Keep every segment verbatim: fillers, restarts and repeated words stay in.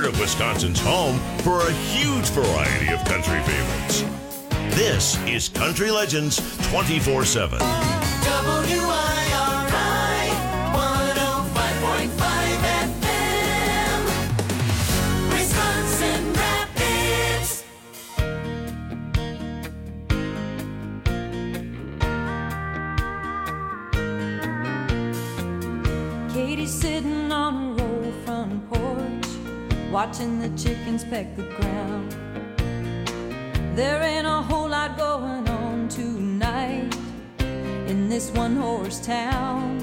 heart of Wisconsin's home for a huge variety of country favorites. This is Country Legends twenty-four seven. W I R I one oh five point five F M, Wisconsin Rapids. Katie's sitting on her old front porch, watching the chickens peck the ground. There ain't a whole lot going on tonight in this one-horse town.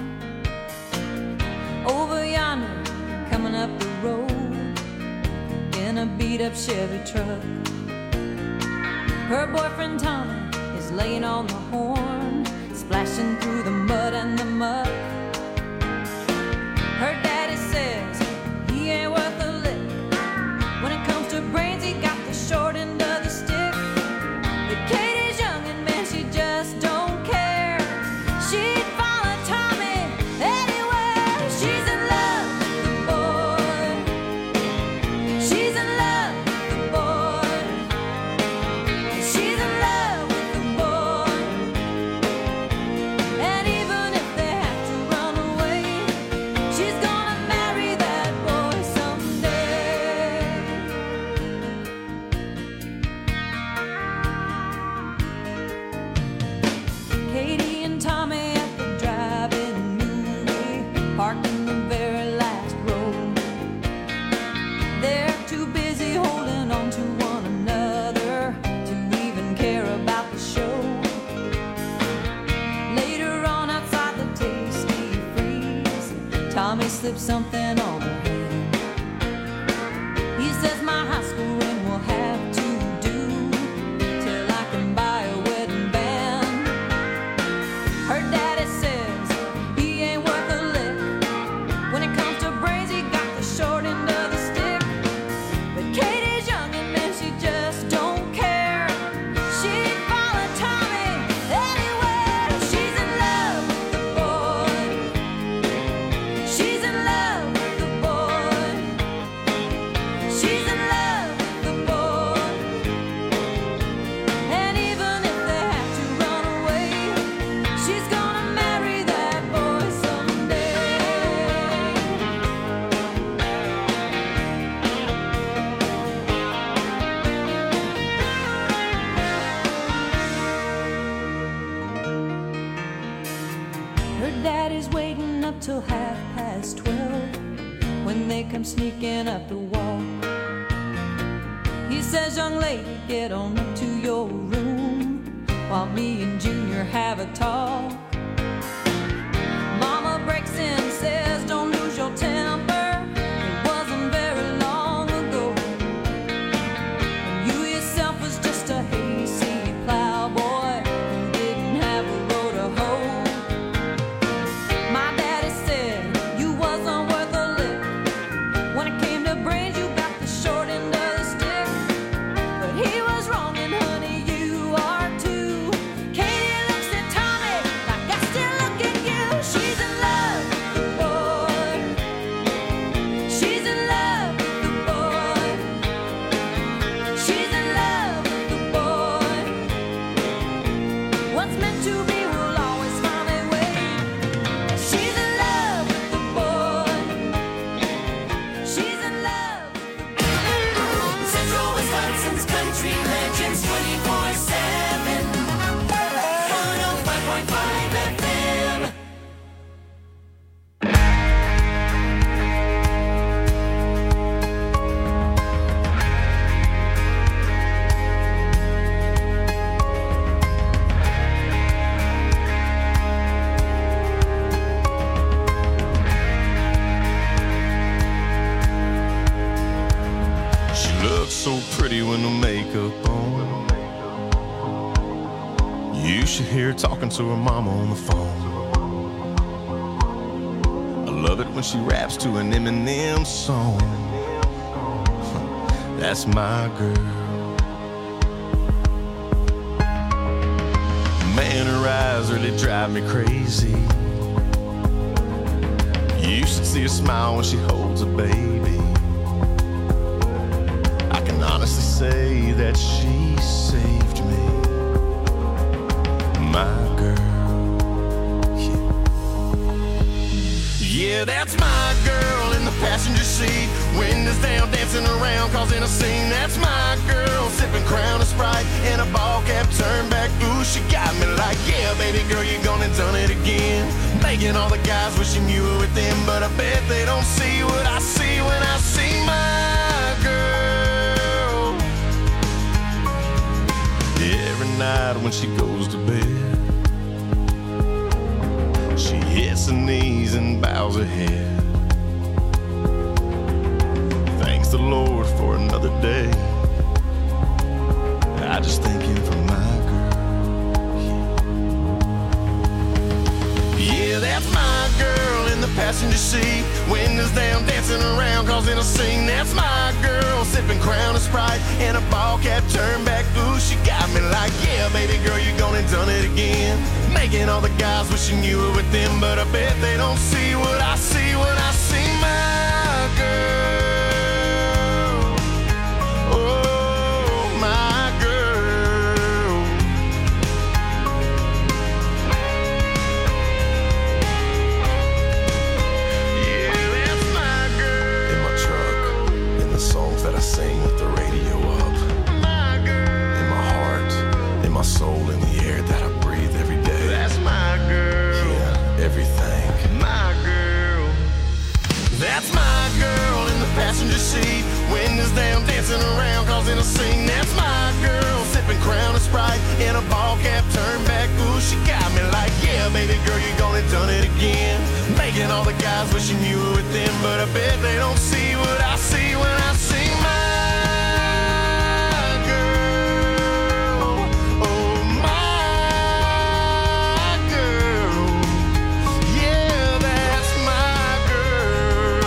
Over yonder, coming up the road in a beat-up Chevy truck, her boyfriend Tommy is laying on the horn, splashing through the mud and the muck. Her daddy says he ain't worth a lick. When it comes to brains, he got the short end of the stick. But Katie's young and man, she just don't care. She'd follow Tommy anywhere. She's in love with the boy. She's in love with the boy. She's in love with the boy. And even if they have to run away, she's gonna marry that boy someday. Katie and Tommy at the drive-in movie, parked in the very last row. They're too busy holding on to one another to even care about the show. Later on outside the Tasty Freeze, Tommy slips something on her hand. He says my high school ring will have to do till I can buy a wedding band. Her daddy says he ain't worth a lick. When it comes to brains, he got the short end of the stick. But Katie's young and man, she just don't care. She'd follow Tommy anywhere. She's in love with the boy. She's in love with the boy. She's in love with the boy. And even if they have to run away, she's gonna marry that boy someday. Her daddy's waiting up till half past twelve when they come sneaking up the wall. He says, young lady, get on up to your room while me and Junior have a talk. Mama breaks in, says, don't lose your temper. It wasn't very long ago. And you yourself was just a hayseed plowboy who didn't have a road to hoe. My daddy said you wasn't worth a lick. When it came to brains, you got the short end of the stick. But he was wrong, and honey, you are too. Katie looks at Tommy like I still look at you. She's in love with the boy. She's in love with the boy. She's in love with the boy. What's meant to be will always find a way. She's in love with the boy. She's in love with the boy. Central Wisconsin's Country Legends twenty-four seven, one oh five point five F M. She looks so pretty with no makeup on. You should hear her talking to her mama on the phone. I love it when she raps to an Eminem song. That's my girl. Man, her eyes really drive me crazy. You should see her smile when she holds a baby. I can honestly say that she saved me. My girl, yeah. Yeah, that's my girl in the passenger seat. Windows down, dancing around, causing a scene. That's my girl, sipping Crown and Sprite in a ball cap, turn back. Ooh, she got me like, yeah, baby girl, you gone and done it again. Making all the guys wishing you were with them, but I bet they don't see what I see when I see my girl. Every night when she goes to bed, she hits her knees and bows her head. Thanks the Lord for another day. I just thank him for my girl. Yeah, yeah, that's my girl in the passenger seat. Windows down, dancing around, causing a scene. That's my girl, sipping Crown and Sprite in a ball cap, turn back. Ooh, she got me like, yeah, baby girl, you gone and done it again. Making all the guys wishing you were with them, but I bet they don't see what I see when I see my girl. Oh, my girl. Yeah, that's my girl. In my truck, in the songs that I sing with the radio up. My girl. In my heart, in my soul, in the air that I breathe every day. That's my girl. Yeah, everything. My girl. That's my girl in the passenger seat. Windows down, dancing around, causing a scene. That's my girl, sipping Crown and Sprite in a ball cap, turn back. Ooh, she got me like, yeah, baby girl, you gone and done it again. Making all the guys wishing you were with them, but I bet they don't see what I see when I see my girl. Oh, my girl. Yeah, that's my girl.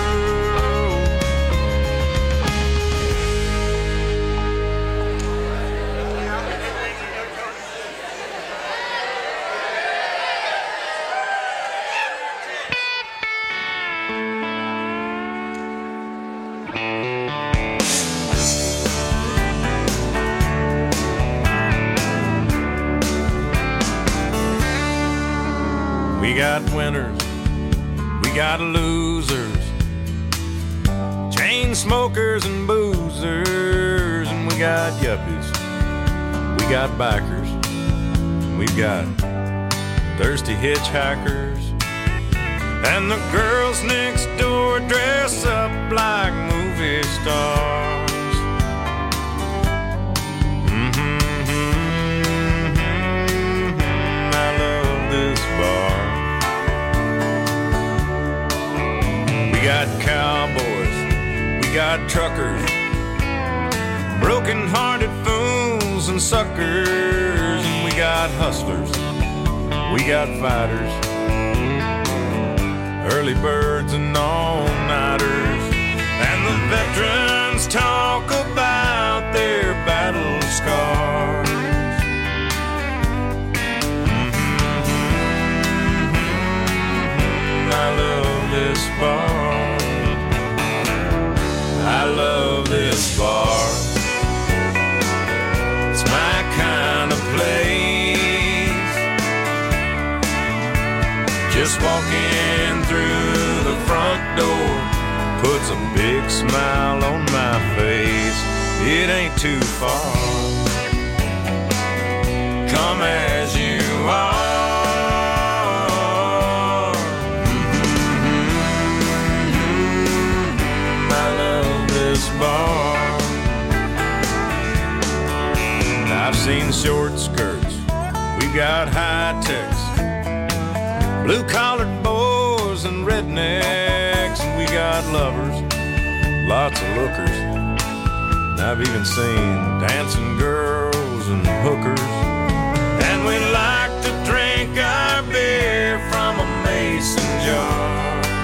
We got winners, we got losers, chain smokers and boozers, and we got yuppies, we got bikers, and we've got thirsty hitchhikers, and the girls next door dress up like movie stars. Mm-hmm, mm-hmm, I love this bar. We got cowboys, we got truckers, broken-hearted fools and suckers, and we got hustlers, we got fighters, early birds and all-nighters, and the veterans talk about their battle scars. Mm-hmm, I love this bar. I love this bar. It's my kind of place. Just walking through the front door puts a big smile on my face. It ain't too far. Come as you are. Bar. I've seen short skirts, we've got high techs, blue-collared boys and rednecks, and we got lovers, lots of lookers, and I've even seen dancing girls and hookers, and we like to drink our beer from a mason jar.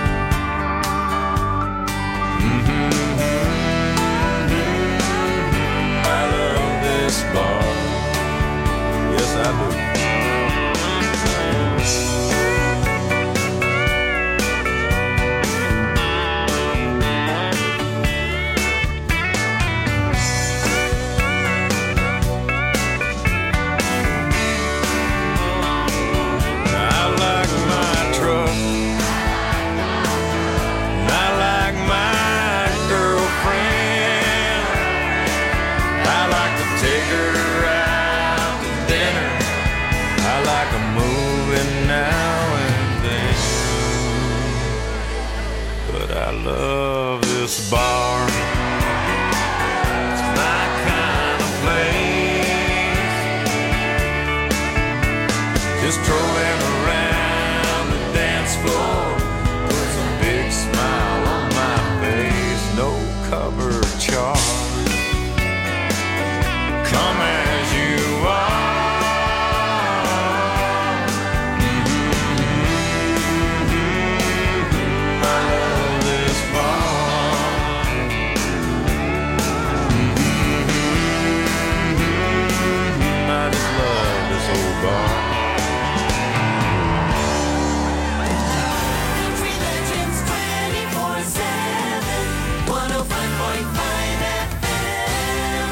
Bar. Yes, I do. love this bar. It's my kind of place. Just strolling around the dance floor with a big smile on my face. No cover charge. Come as you are. Country Legends twenty-four seven, one oh five point five F M.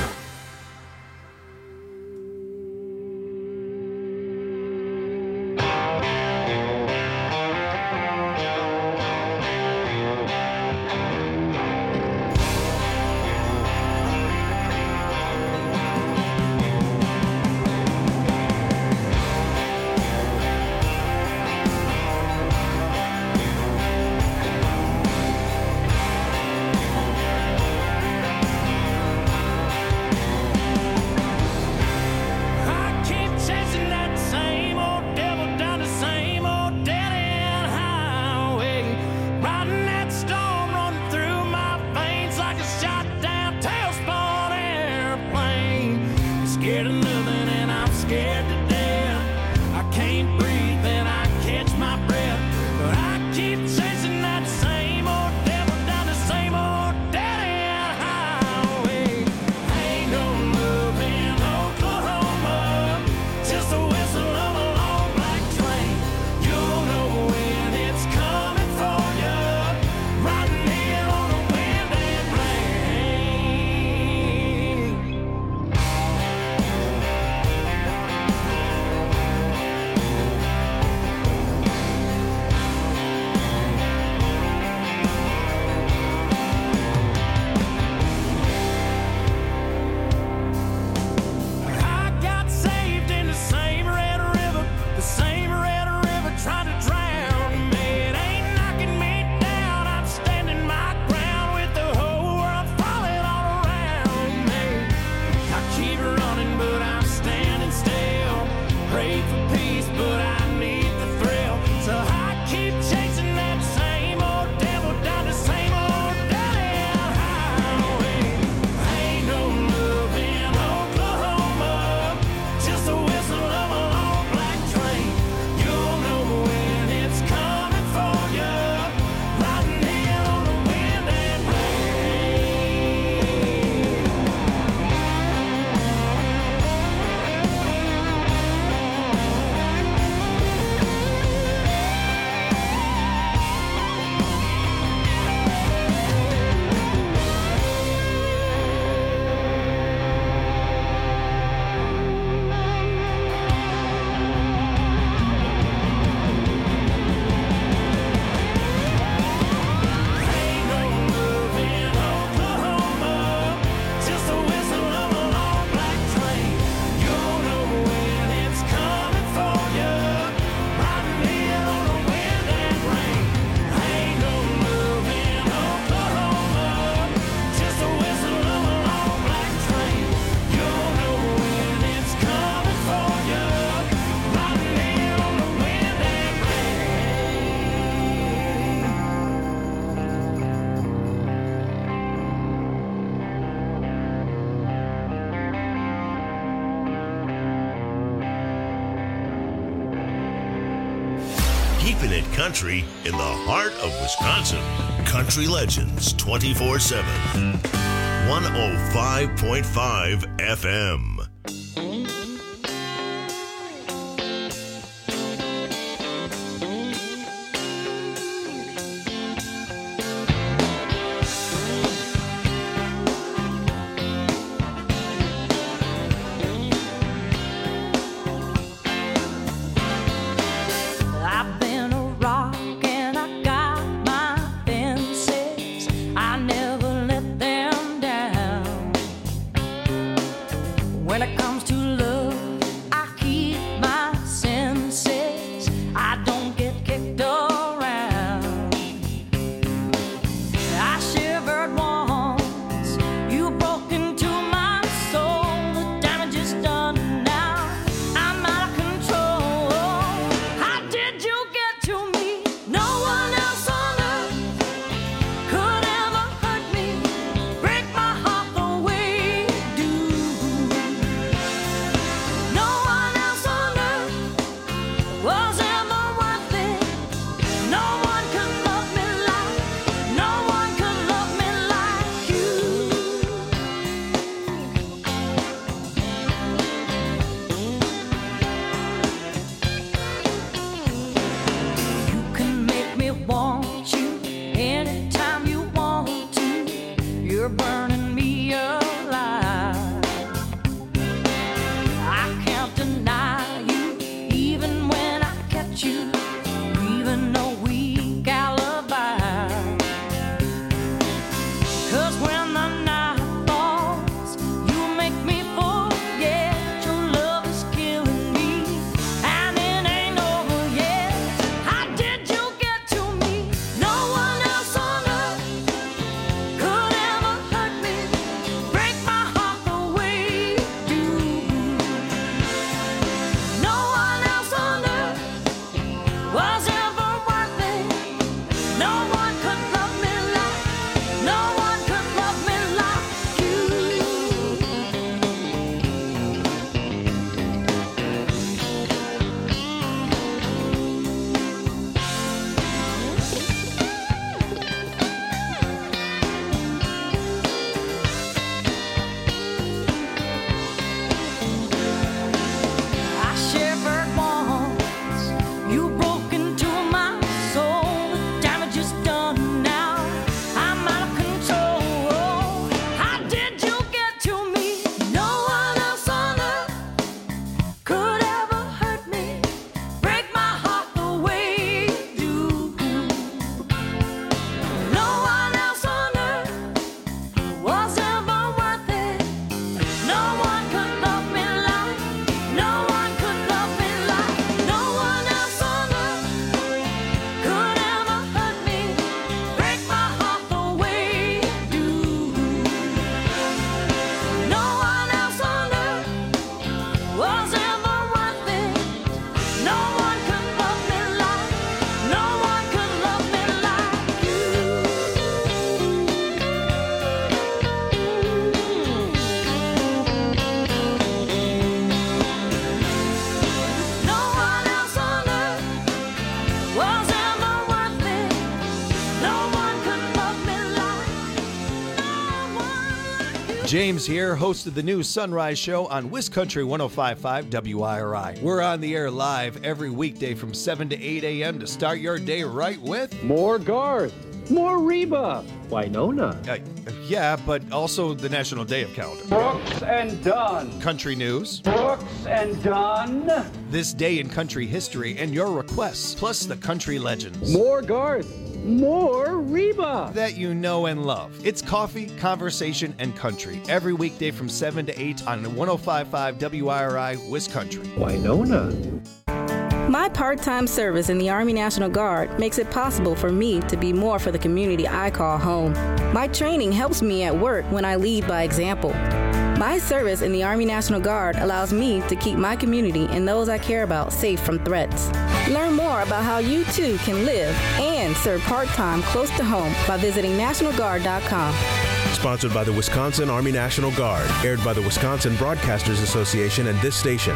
I keep chasing that same old devil down the same old dead-end highway, riding that storm running through my veins like a shot-down tailspun airplane. Scared of nothing and I'm scared to death. I can't breathe and I catch my breath, but I keep chasing that same old devil down the same old dead-end highway. Ain't no love in Oklahoma, just the whistle of a long black train. You'll know when it's coming for you, riding in on the wind and rain. I got saved in the same red river, the same red river trying to drown me. It ain't knocking me down, I'm standing my ground with the whole world falling all around me. I keep running, but I'm standing still. Pray for peace, but I need the thrill. So I keep chasing that same old devil down the same old dead-end highway. Ain't no love in Oklahoma, just the whistle of a long black train. You'll know when it's coming for you, riding in on the wind and rain. Ain't no love in Oklahoma, just the whistle of a long black train. You'll know when it's coming for you, riding in on the wind and rain. Ain't no love in Oklahoma, just the whistle of a long black train. You'll know when it's coming for you, riding in on the wind and rain. Keeping it country in the heart of Wisconsin. Country Legends twenty-four seven. one oh five point five F M. I've been a rock and I got my fences. I never let them down. When I 'Cause when the night falls, you make me forget your love is killing me, and it ain't over yet. How did you get to me? No one else on earth could ever hurt me, break my heart the way you do. No one else on earth was ever worth it. No one could love me like, no one could love me like you. I shivered once, you broke into my soul. The damage is done now, I'm out of control. How did you get to me? No one else on earth could ever hurt me, break my heart the way you do. No one else on earth was ever worth it. No one could love me like, no one could love me like, no one else on earth could ever hurt me, break my heart the way you do. No one else on earth was ever worth it. No one could love me like, no one could love me like you. No one else on earth was ever worth it. No one could love me like, no one like you. James here, host of the new Sunrise Show on Wiscountry one oh five point five W I R I. We're on the air live every weekday from seven to eight a.m. to start your day right with... More Garth. More Reba. Winona. Uh, yeah, but also the National Day of Calendar. Brooks and Dunn. Country news, Brooks and Dunn. this day in country history, and your requests, plus the country legends More Garth. More Reba. that you know and love. It's coffee, conversation, and country every weekday from seven to eight on one oh five point five W I R I Wiscountry. Winona. My part-time service in the Army National Guard makes it possible for me to be more for the community I call home. My training helps me at work when I lead by example. My service in the Army National Guard allows me to keep my community and those I care about safe from threats. Learn more about how you too can live and serve part-time close to home by visiting national guard dot com. Sponsored by the Wisconsin Army National Guard. Aired by the Wisconsin Broadcasters Association and this station.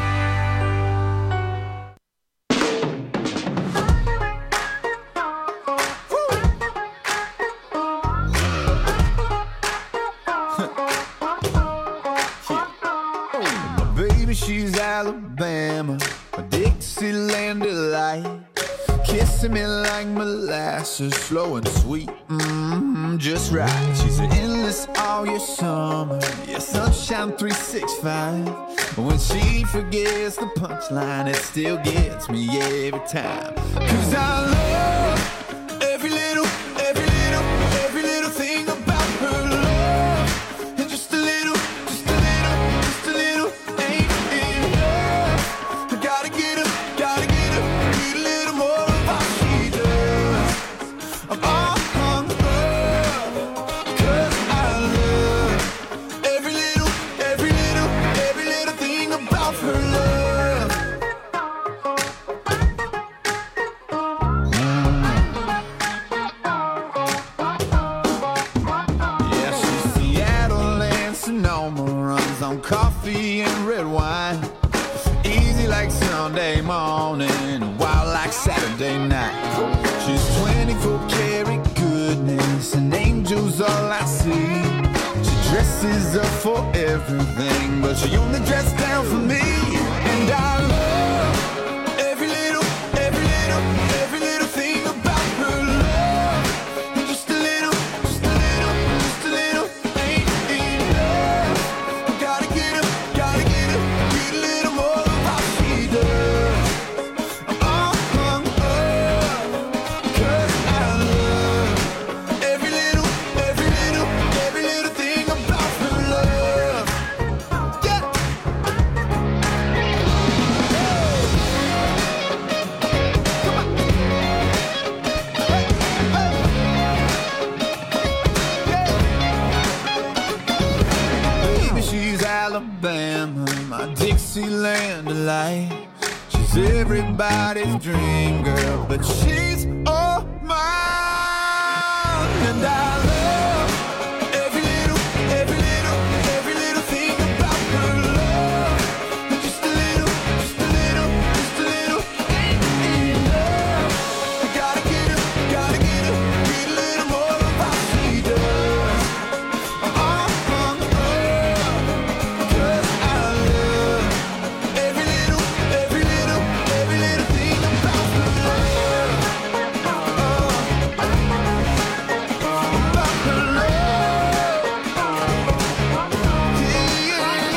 My baby, she's Alabama, a Dixieland delight. Kissing me like molasses, slow and sweet, mm-hmm, just right. She's an endless all year summer, yeah, sunshine three sixty-five. When she forgets the punchline, it still gets me every time. 'Cause I love every little, every little, every little thing about her love. And just a little, just a little, just a little ain't enough. I gotta get her, gotta get her, need a little more of how she does. I'm all hung up, 'cause I love every little, every little, every little thing about her love. Yeah, she's Seattle and Sonoma, runs on coffee and red wine. Easy like Sunday morning, wild like Saturday night. She's twenty-four karat goodness, and angels all I see. She dresses up for everything, but she only dresses down for me. And I love every little, every little, every little thing about her love. And just a little, just a little, just a little ain't enough. I gotta get her, gotta get her, get a little more of how she does. I'm all hung up, 'cause I love every little, every little, every my Dixieland delight. She's everybody's dream girl, but she's all mine. And I love every little, every little, every little thing about her love. Just a little, just a little, just a little love. I gotta get her, gotta get her, get a little more of how she does. Uh-huh. Cause I love every little, every little, every little thing about her love. About her love. Yeah,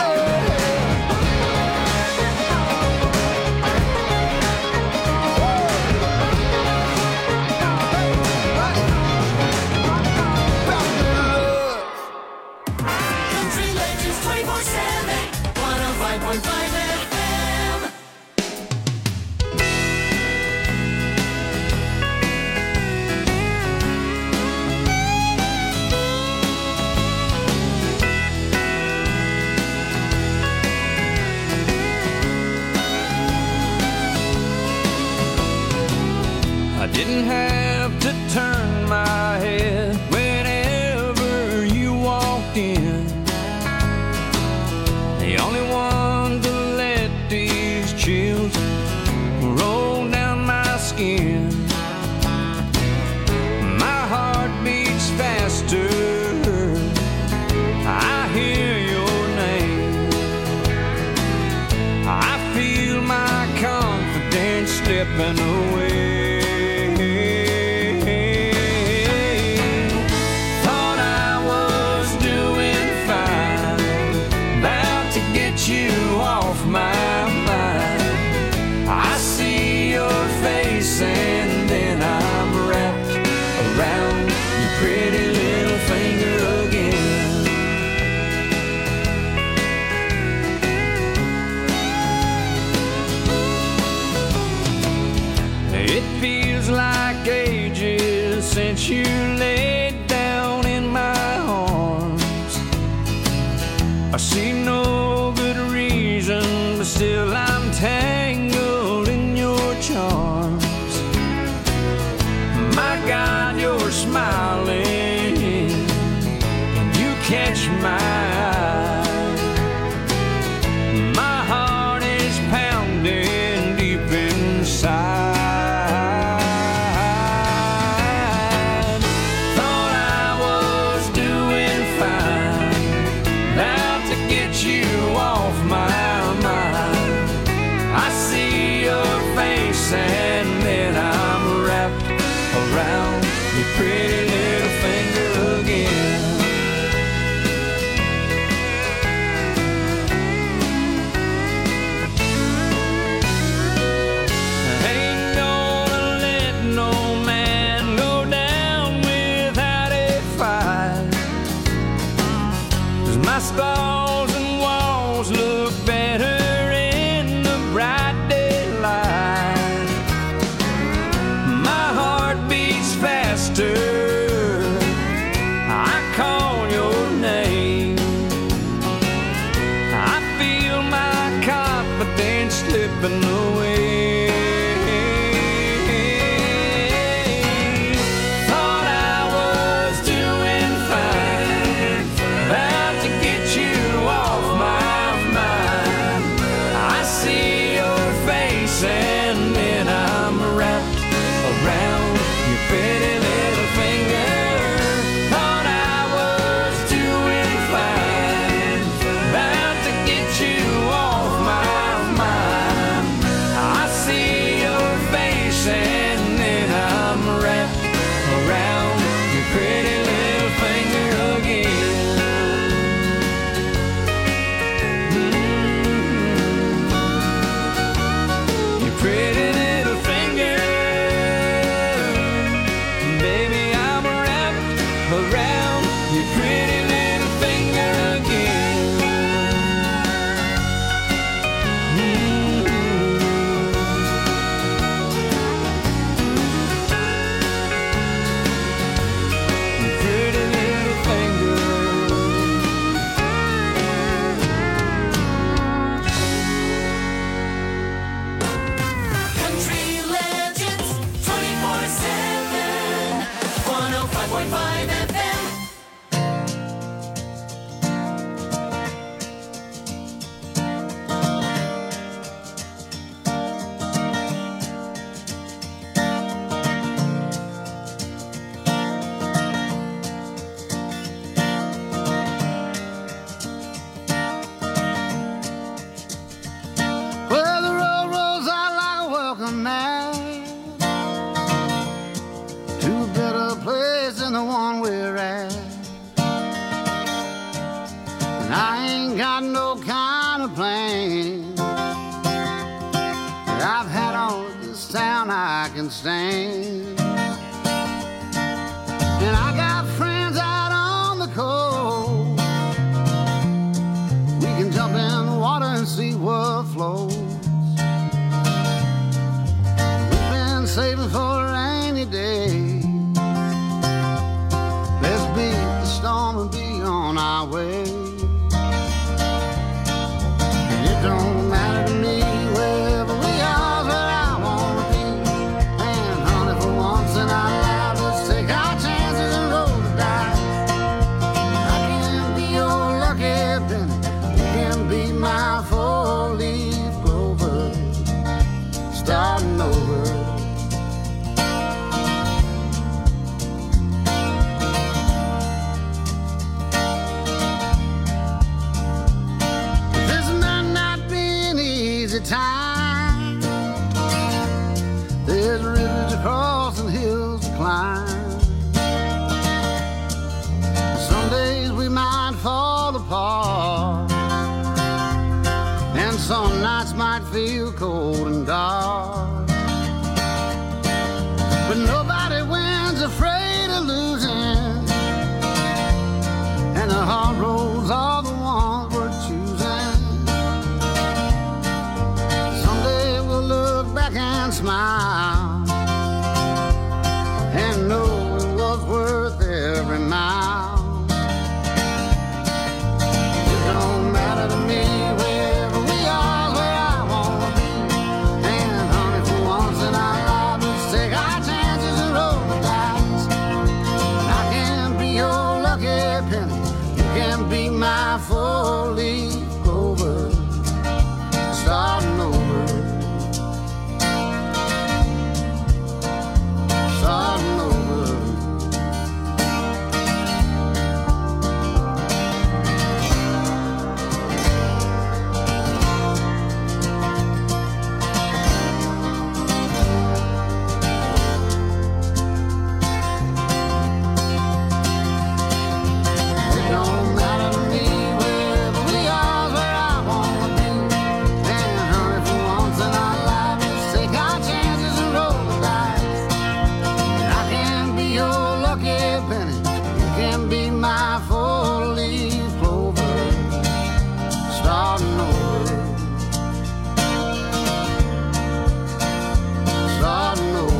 Country Legends twenty-four seven, one oh five point five F M. I didn't have to turn my head whenever you walked in. The only one to let these chills roll down my skin. My heart beats faster. I hear your name. I feel my confidence slipping away. Thought I was doing fine, about to get you off my mind. I see your face and then I'm wrapped around your pretty little finger again. It feels like ages since you laid down in my arms. I see no good reason, but still I'm tangled in your charms. My God, you're smiling, and you catch my eye. My heart is pounding deep inside. Thought I was doing fine, about to get you off my mind. I see your face and then I'm wrapped around your pretty little finger again. Ain't gonna let no man go down without a fight. 'Cause my stalls and walls look better in the bright daylight. My heart beats faster. I call your name. I feel my confidence slipping away. Thought I was doing fine, about to get you town I can stand. And I got friends out on the coast. We can jump in the water and see what flows. We've been saving for a rainy day. Let's beat the storm and be on our way. And it don't matter to me wherever we are, where I wanna be. And honey, for once in our lives, let's take our chances and roll the dice. I can be your lucky penny, you can be my four-leaf clover, starting over. Time. There's rivers to cross and hills to climb. Some days we might fall apart, and some nights might feel cold and dark. But nobody wins afraid of losing, and the hard roads are the ones we're choosing. And smile and know it was worth every mile. It don't matter to me wherever we are, where I wanna be. And honey, for once in our lives, let's take our chances and roll the dice. And I can be your lucky penny, you can be my four-leaf clover, starting over. Starting over. It don't matter to me wherever we are, where I wanna be. And honey, for once in our lives, let's take our chances and roll the dice. I can be your lucky penny, you can be my four-leaf clover, starting over, starting over.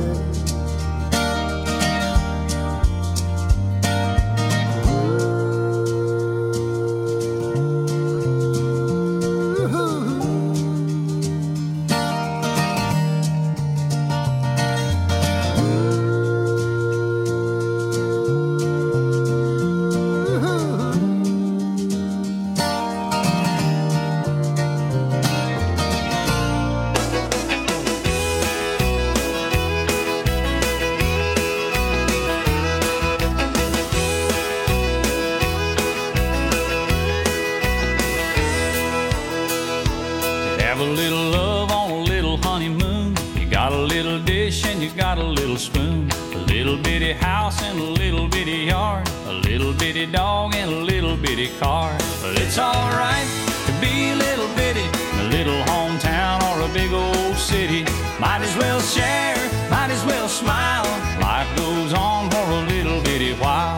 Have a little love on a little honeymoon. You got a little dish and you got a little spoon. A little bitty house and a little bitty yard. A little bitty dog and a little bitty car. But it's alright to be a little bitty in a little hometown or a big old city. Might as well share, might as well smile. Life goes on for a little bitty while.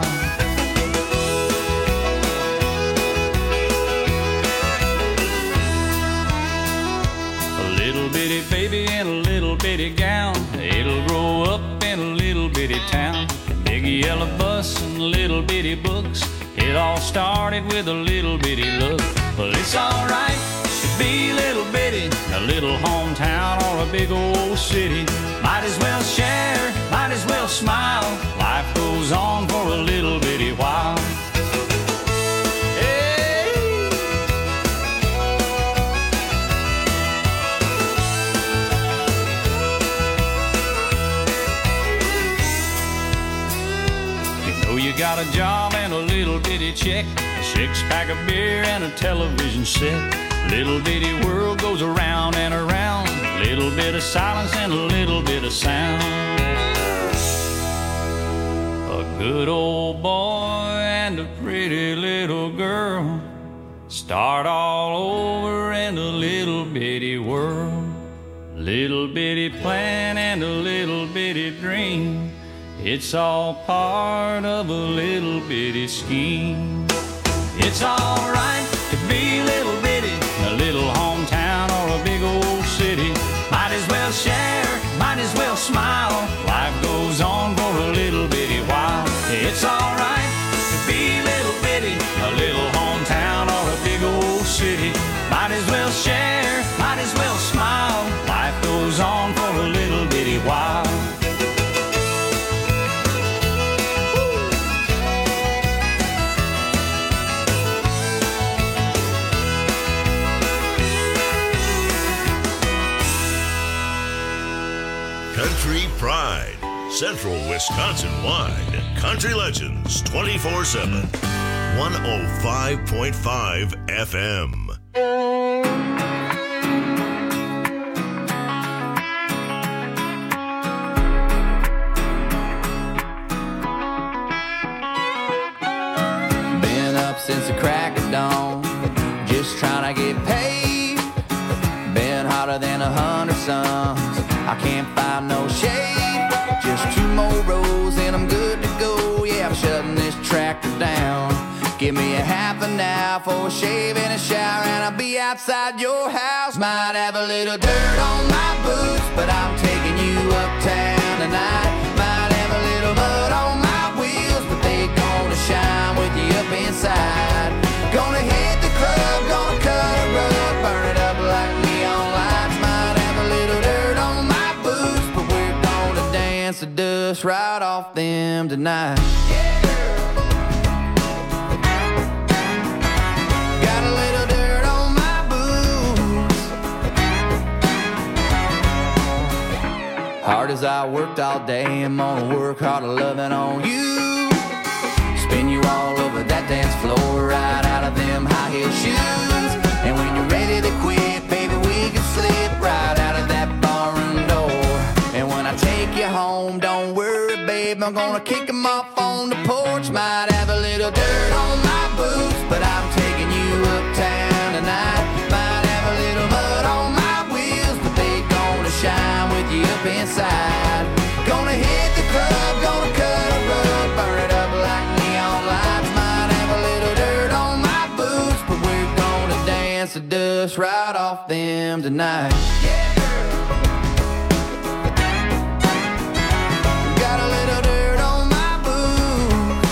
Little bitty baby in a little bitty gown, it'll grow up in a little bitty town. Big yellow bus and little bitty books, it all started with a little bitty look. Well, it's alright to be a little bitty, a little hometown or a big old city. Might as well share, might as well smile. Life goes on for a little bitty while. You got a job and a little bitty check, a six-pack of beer and a television set. Little bitty world goes around and around, little bit of silence and a little bit of sound. A good old boy and a pretty little girl start all over in a little bitty world. little bitty plan and a little bitty dream. It's all part of a little bitty scheme. It's all right to be little bitty, a little hometown or a big old city. Might as well share, might as well smile. Life goes on for a little bitty while. It's all right to be little bitty, a little hometown or a big old city. Might as well share, might as well smile. Life goes on for a little bitty while. Country Pride, Central Wisconsin-wide. Country Legends twenty-four seven. one oh five point five F M. Been up since the crack of dawn, just trying to get paid. Been hotter than a hundred suns, I can't find no shade. Just two more rows and I'm good to go. Yeah, I'm shutting this tractor down. Give me a half an hour for a shave and a shower, and I'll be outside your house. Might have a little dirt on my boots, but I'm taking you uptown tonight. Might have a little mud on my wheels, but they gonna shine with you up inside. Gonna hit the club, gonna cut a rug, burn it up like neon lights. Might have a little dirt on my boots, but we're gonna dance the dust right off them tonight. Yeah. Hard as I worked all day, I'm gonna work harder loving on you. Spin you all over that dance floor, right out of them high heel shoes. And when you're ready to quit, baby, we can slip right out of that barroom door. And when I take you home, don't worry, babe, I'm gonna kick them off on the porch. Might have a little dirt on my boots, but I'm taking you uptown tonight. Might have a little mud on my wheels, but they gonna shine with you up inside. Gonna hit the club, gonna cut a rug, burn it up like neon lights. Might have a little dirt on my boots, but we're gonna dance the dust right off them tonight. Yeah. Got a little dirt on my boots.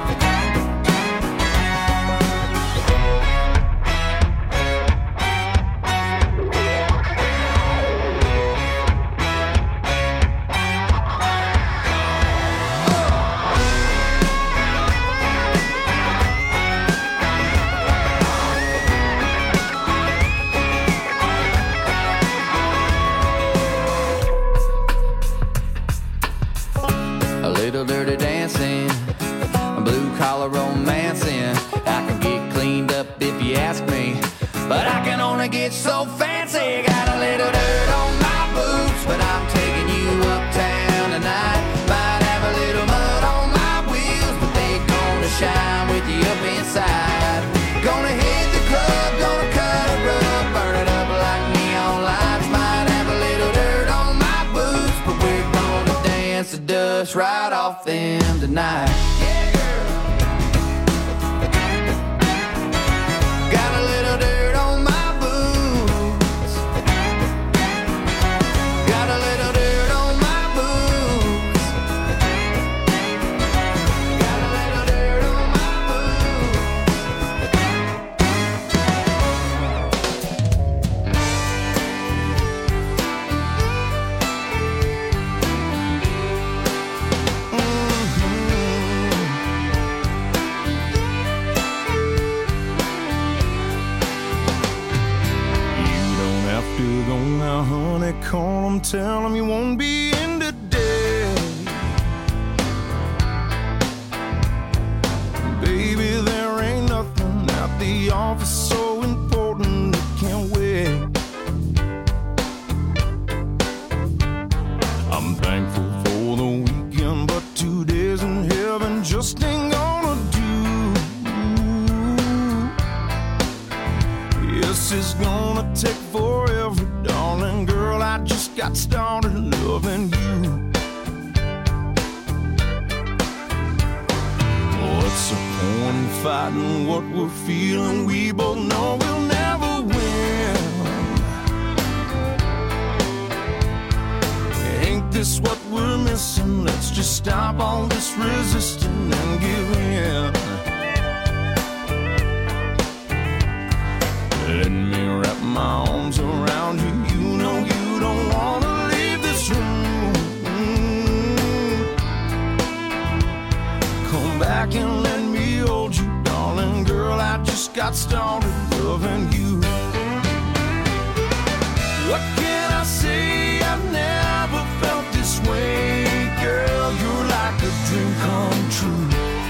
Dirty dancing, blue collar romancing. I can get cleaned up if you ask me, but I can only get so fancy. Got a little dirt on my boots, but I'm taking you uptown tonight. Might have a little mud on my wheels, but they gonna shine with you up inside. Gonna hit the club, gonna cut a rug, burn it up like neon lights. Might have a little dirt on my boots, but we're gonna dance the dust right off them tonight. Yeah, girl. Got a little dirt on my boots. Got a little dirt on my boots. Got a little dirt on my honey, call them, tell them you won't be in today. Baby, there ain't nothing at the office so important it can't wait. I'm thankful for the weekend, but two days in heaven just ain't gonna do. Yes, it's gonna take forever, darling girl. I I just got started loving you. What's the point in fighting what we're feeling? We both know we'll never win. Ain't this what we're missing? Let's just stop all this resisting and give in. Let me wrap my arms around you. You know you don't wanna leave this room. Come back and let me hold you, darling girl. I just got started loving you. What can I say? I've never felt this way, girl. You're like a dream come true.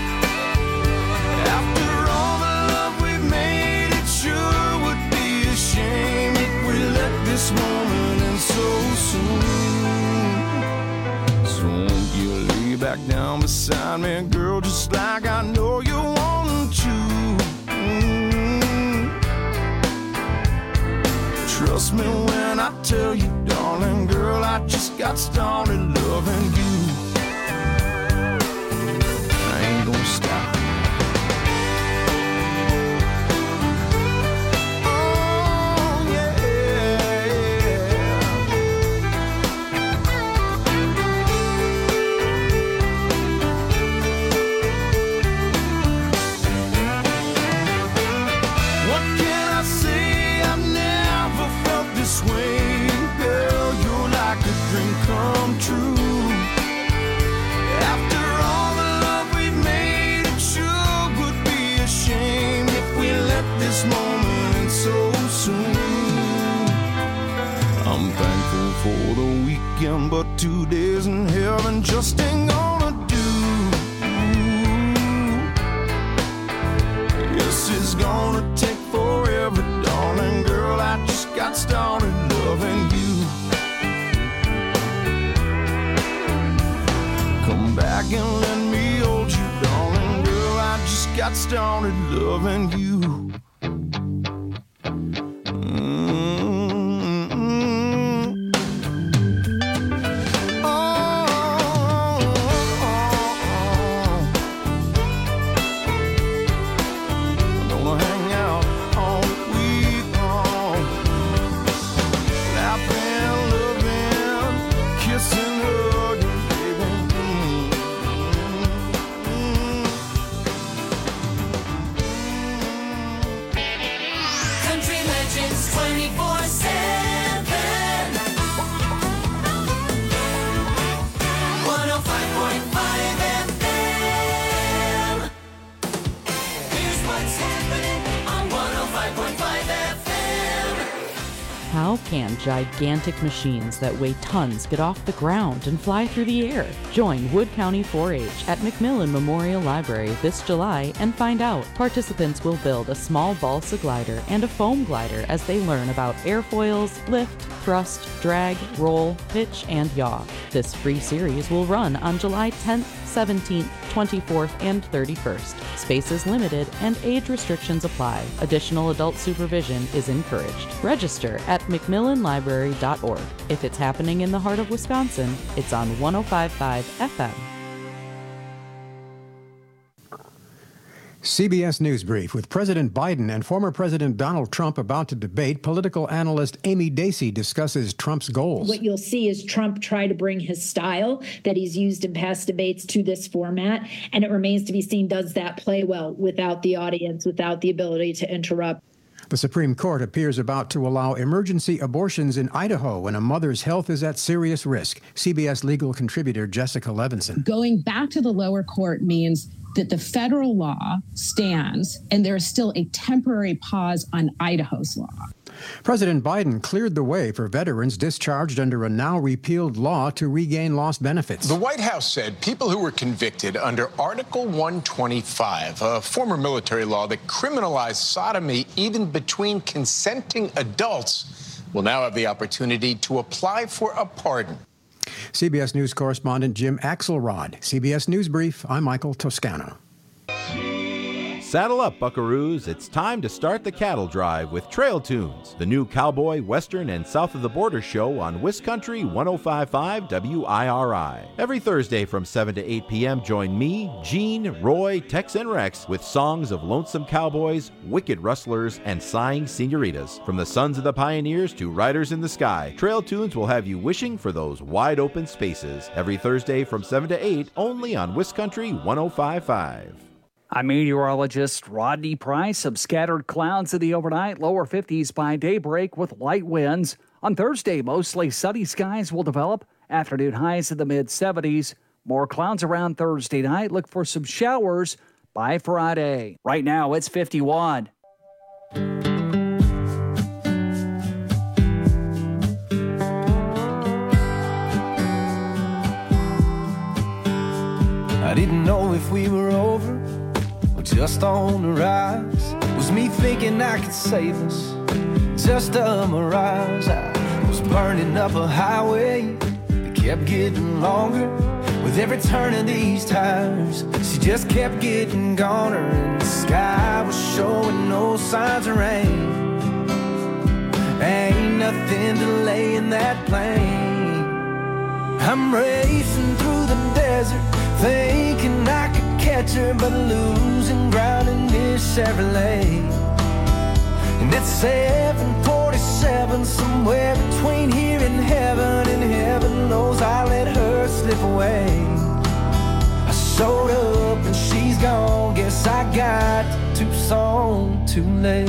After all the love we've made, it sure would be a shame if we let this moment end so soon. So won't you lay back down beside me, girl, just like I know you want to. Mm. Trust me when I tell you, darling girl, I just got started loving you. I ain't gonna stop. For the weekend, but two days in heaven just ain't gonna do. Yes, it's gonna take forever, darling girl. I just got started loving you. Come back and let me hold you, darling girl. I just got started loving you. How can gigantic machines that weigh tons get off the ground and fly through the air? Join Wood County four H at McMillan Memorial Library this July and find out. Participants will build a small balsa glider and a foam glider as they learn about airfoils, lift, thrust, drag, roll, pitch, and yaw. This free series will run on July tenth, seventeenth, twenty-fourth, and thirty-first. Space is limited and age restrictions apply. Additional adult supervision is encouraged. Register at mcmillan library dot org. If it's happening in the heart of Wisconsin, it's on one oh five point five F M. C B S News Brief. With President Biden and former President Donald Trump about to debate, political analyst Amy Dacey discusses Trump's goals. What you'll see is Trump try to bring his style that he's used in past debates to this format, and it remains to be seen, does that play well without the audience, without the ability to interrupt? The Supreme Court appears about to allow emergency abortions in Idaho when a mother's health is at serious risk. C B S legal contributor Jessica Levinson. Going back to the lower court means that the federal law stands and there is still a temporary pause on Idaho's law. President Biden cleared the way for veterans discharged under a now repealed law to regain lost benefits. The White House said people who were convicted under Article one twenty-five, a former military law that criminalized sodomy even between consenting adults, will now have the opportunity to apply for a pardon. C B S News correspondent Jim Axelrod. C B S News Brief, I'm Michael Toscano. Saddle up, buckaroos. It's time to start the cattle drive with Trail Tunes, the new cowboy, western, and south of the border show on WisCountry one oh five point five W I R I. Every Thursday from seven to eight p.m., join me, Gene, Roy, Tex, and Rex with songs of lonesome cowboys, wicked rustlers, and sighing senoritas. From the sons of the pioneers to riders in the sky, Trail Tunes will have you wishing for those wide open spaces. Every Thursday from seven to eight, only on WisCountry one oh five point five. I'm meteorologist Rodney Price. Some scattered clouds in the overnight, lower fifties by daybreak with light winds. On Thursday, mostly sunny skies will develop. Afternoon highs in the mid seventies. More clouds around Thursday night. Look for some showers by Friday. Right now, it's fifty-one. I didn't know if we were over or just on the rise. Was me thinking I could save us, just a mirage. I was burning up a highway that kept getting longer. With every turn of these tires, she just kept getting goner. And the sky was showing no signs of rain. Ain't nothing delaying that plane. I'm racing through the desert, thinking I could catch her, but losing ground in this Chevrolet. And it's seven forty-seven, somewhere between here and heaven, and heaven knows I let her slip away. I showed up and she's gone, guess I got to Tucson too late.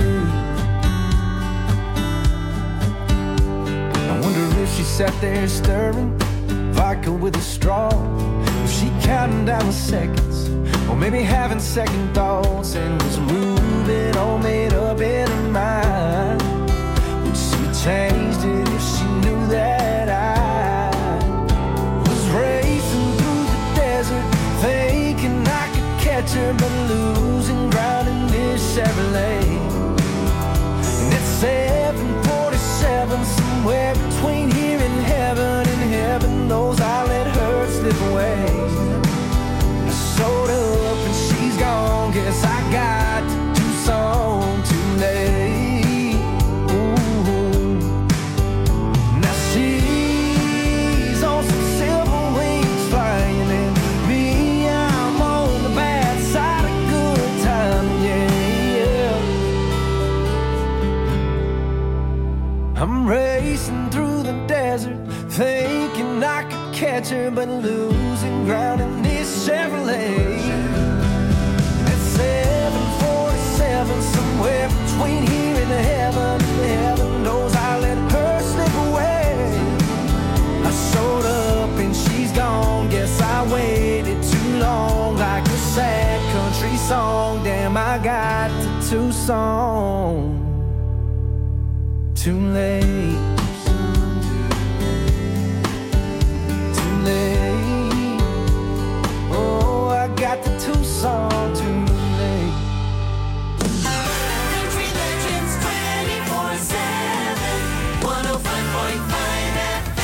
I wonder if she sat there stirring vodka with a straw, was she counting down the seconds, or maybe having second thoughts, and was moving all made up in her mind? Would she have changed it if she knew that I was racing through the desert, thinking I could catch her, but losing ground in this Chevrolet? And it's seven forty-seven, somewhere between here and heaven, and heaven knows I let her slip away. I showed up and she's gone, guess I got to Tucson too late. Ooh. Now she's on some silver wings flying, and me, I'm on the bad side of good time, yeah, yeah. I'm racing through the desert, thinking I could catch her, but losing ground in this Chevrolet. At seven forty-seven, somewhere between here and heaven, heaven knows I let her slip away. I showed up and she's gone, guess I waited too long, like a sad country song. Damn, I got to Tucson too late. Oh, I got the Tucson too late. Country Legends twenty-four seven, one oh five point five F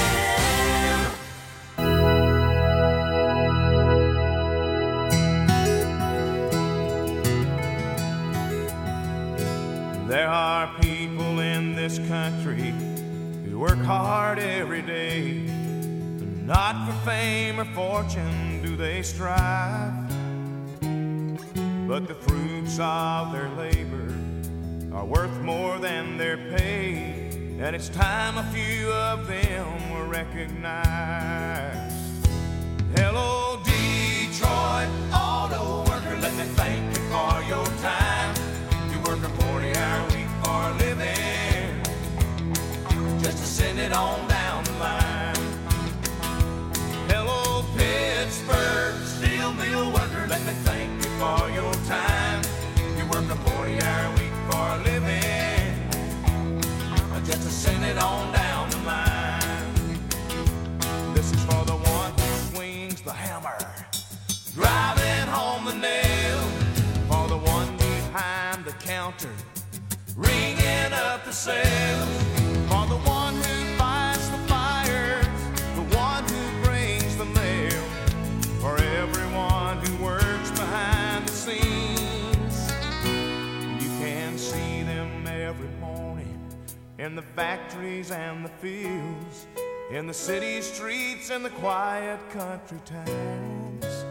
M. There are people in this country who work hard every day. Not for fame or fortune do they strive, but the fruits of their labor are worth more than their pay, and it's time a few of them were recognized. Hello, Detroit auto worker, let me thank you for your time. You work a forty-hour week for a living, just to send it on down the line. Hello, Pittsburgh steel mill worker, let me thank you for your time. You work a forty-hour week for a living, just to send it on down the line. This is for the one who swings the hammer, driving home the nail. For the one behind the counter, ringing up the sales. For the one who fights the fires, the one who brings the mail. For everyone who works behind the scenes, in the factories and the fields, in the city streets and the quiet country towns.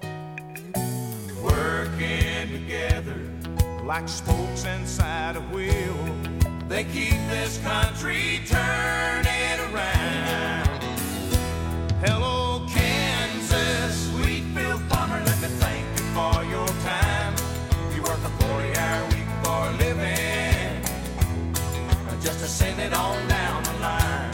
Working together like spokes inside a wheel, they keep this country turning around. Hello, Kansas, Wheatfield farmer, let me thank you for your time. You work a forty-hour week for a living, just to send it on down the line.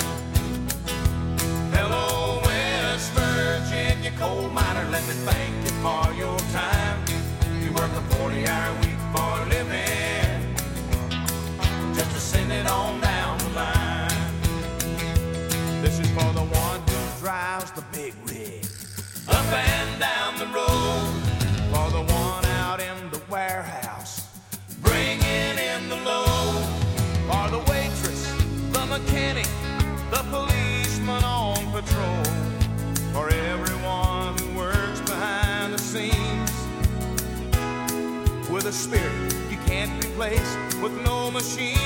Hello, West Virginia coal miner, let me thank you for your time. You work a forty-hour week for a living, just to send it on down the line. This is for the one who drives the big rig up and down the road, for the one out in the warehouse bringing in the load, for the waitress, the mechanic, the policeman on patrol, for everyone who works behind the scenes with a spirit you can't replace with no machine.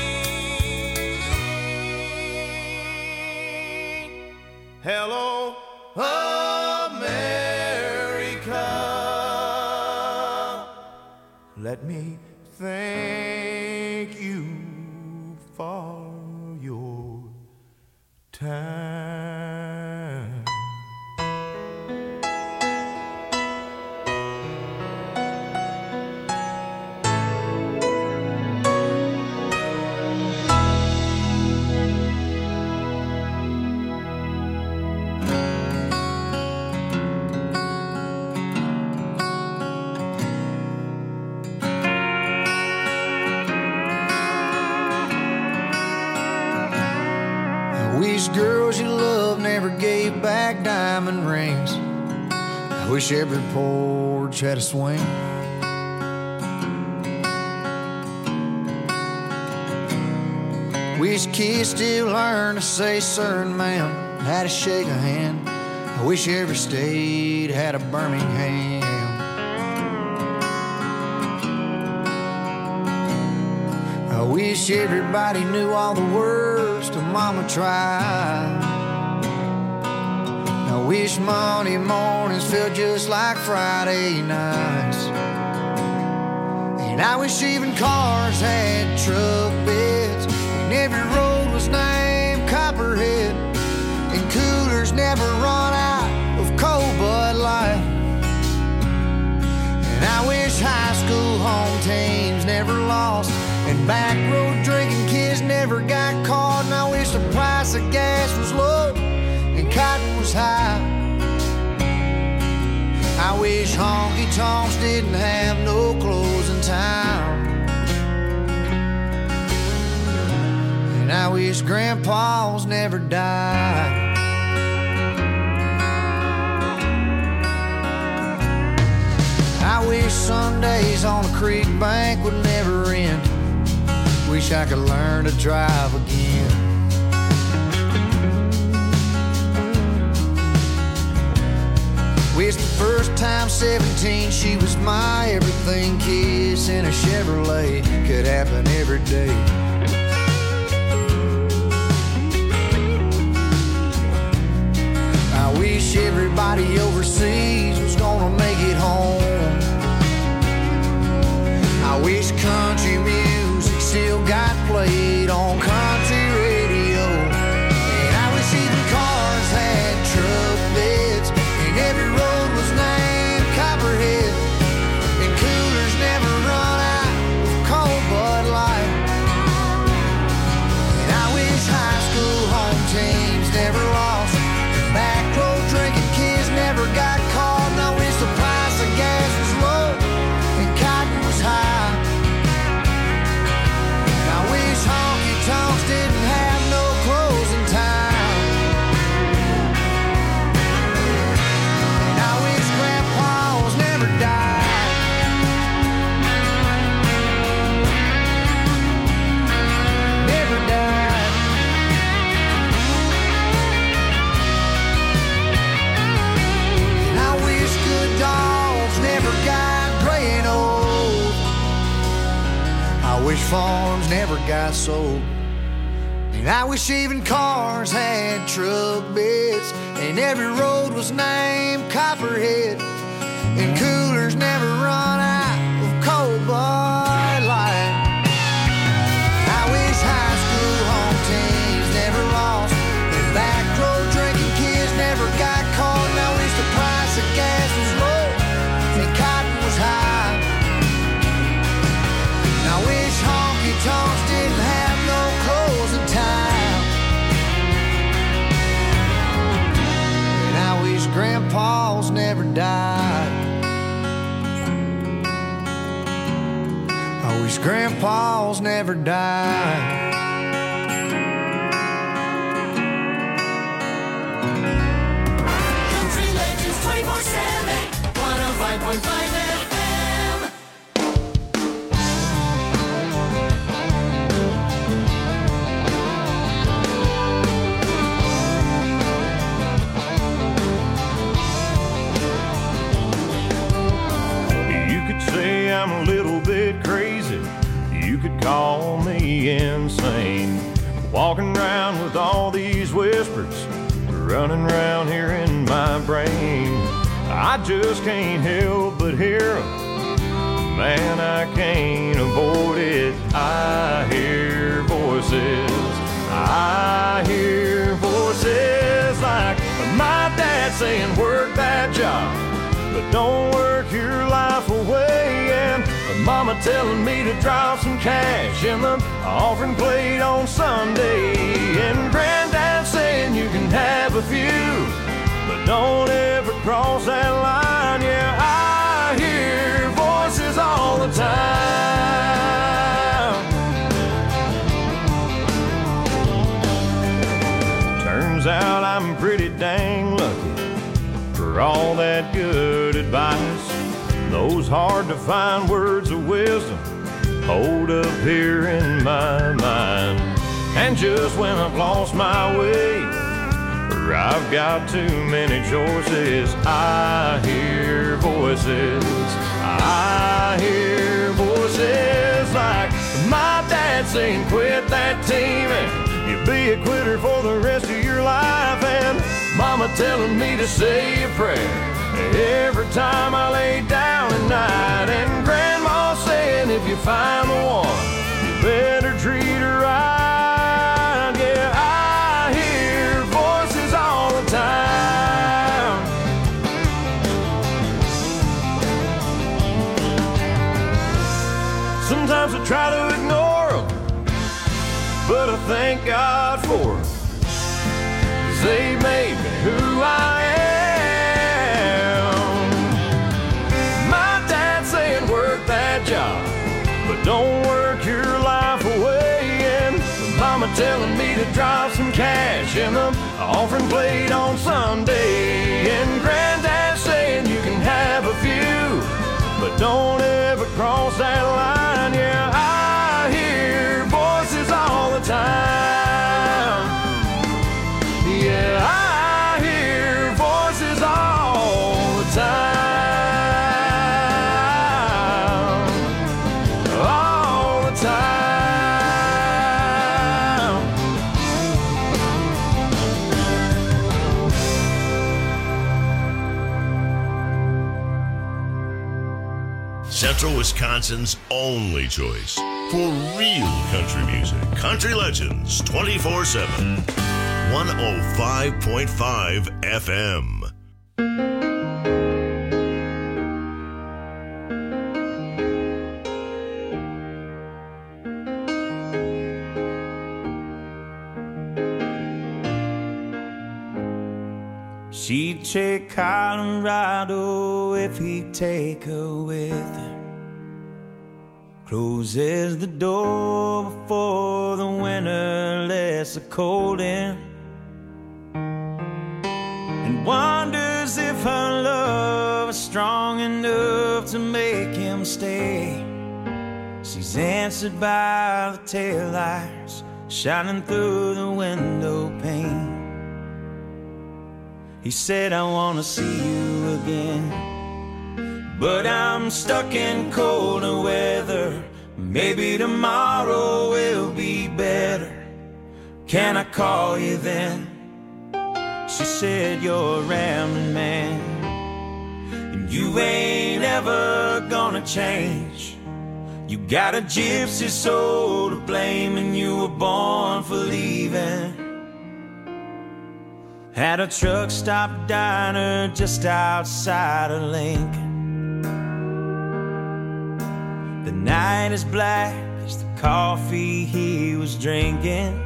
Hello, America, let me thank you for your time. Wish girls you love never gave back diamond rings. I wish every porch had a swing. Wish kids still learn to say sir and ma'am, how to shake a hand. I wish every state had a Birmingham. I wish everybody knew all the words to Mama Tried. I wish Monday mornings felt just like Friday nights. And I wish even cars had truck beds, and every road was named Copperhead, and coolers never run out of cold Bud Light. And I wish high school home teams never lost, and back road drinking kids never got caught. And I wish the price of gas was low and cotton was high. I wish honky-tonks didn't have no closing time. And I wish grandpas never died. I wish Sundays on the creek bank would never end. Wish I could learn to drive again. Wish the first time seventeen she was my everything kiss in a Chevrolet could happen every day. I wish everybody overseas was gonna make it home. I wish country music still got played on country radio. And I wish even cars had truck beds, and every road was named Copperhead, and coolers never run out of cold Bud Light. And I wish high school home teams never lost, and back road drinking kids never got caught. And I wish the price of gas was low and cotton was high. Honky-tonks didn't have no closing time. And I wish grandpas never died. Never died. And I wish good dogs never got gray and old. I wish farms never got sold. And I wish even cars had truck beds, and every road was named Copperhead, and coolers never run out of cold Bud Light. I wish high school home teams never lost, and back road drinking kids never got caught. And I wish the price of gas was low and cotton was high. And I wish honky tonks didn't have no closing time. And I wish grandpas never died. I wish grandpas never died. Country Legends twenty-four seven, one oh five point five F M. You could say I'm a little bit crazy. You could call me insane. Walking around with all these whispers running around here in my brain. I just can't help but hear 'em. Man, I can't avoid it. I hear voices. I hear voices like my dad saying, work that job, but don't work your life away. And mama telling me to drop some cash in the offering plate on Sunday. And granddad saying you can have a few, but don't ever cross that line. Yeah, I hear voices all the time. Turns out I'm pretty dang lucky for all that good advice. Those hard to find words of wisdom hold up here in my mind. And just when I've lost my way, or I've got too many choices, I hear voices. I hear voices like my dad saying, quit that team and you'll be a quitter for the rest of your life. And mama telling me to say a prayer every time I lay down at night. And grandma saying if you find the one, you better treat her right. Yeah, I hear voices all the time. Sometimes I try to ignore them, but I thank God for them, 'cause they made me who I am. Job, but don't work your life away. And mama telling me to drop some cash in the offering plate on Sunday. And granddad saying you can have a few, but don't ever cross that line. Yeah, I hear voices all the time. Yeah, I hear voices all the time. Central Wisconsin's only choice for real country music. Country Legends twenty-four seven. one oh five point five F M. She'd take Colorado if he'd take her with him. Closes the door before the winter lets the cold in, and wonders if her love is strong enough to make him stay. She's answered by the taillights shining through the window pane. He said, I wanna see you again, but I'm stuck in colder weather. Maybe tomorrow will be better. Can I call you then? She said, you're a rambling man, and you ain't ever gonna change. You got a gypsy soul to blame, and you were born for leaving. At a truck stop diner just outside of Lincoln. The night is black as the coffee he was drinking,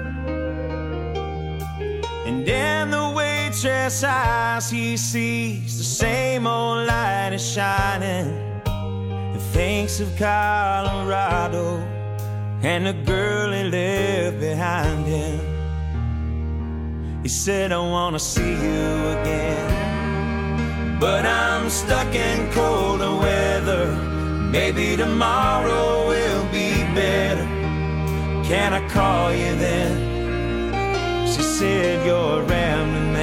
and in the waitress' eyes he sees the same old light is shining, and thinks of Colorado and the girl he left behind him. He said, I wanna see you again, but I'm stuck in colder weather. Maybe tomorrow will be better. Can I call you then? She said, you're a rambling